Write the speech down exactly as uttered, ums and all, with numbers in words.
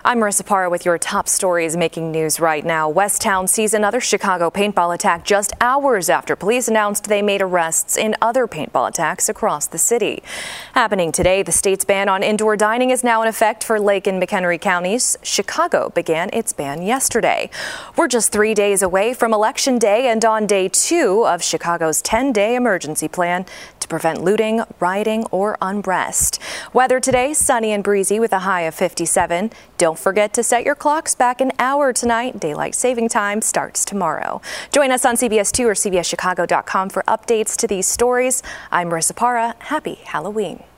I'm Marissa Parra with your top stories making news right now. Westtown sees another Chicago paintball attack just hours after police announced they made arrests in other paintball attacks across the city. Happening today, the state's ban on indoor dining is now in effect for Lake and McHenry counties. Chicago began its ban yesterday. We're just three days away from Election Day and on day two of Chicago's ten-day emergency plan to prevent looting, rioting, or unrest. Weather today, sunny and breezy with a high of fifty-seven. Don't forget to set your clocks back an hour tonight. Daylight saving time starts tomorrow. Join us on C B S two or C B S Chicago dot com for updates to these stories. I'm Marissa Parra. Happy Halloween.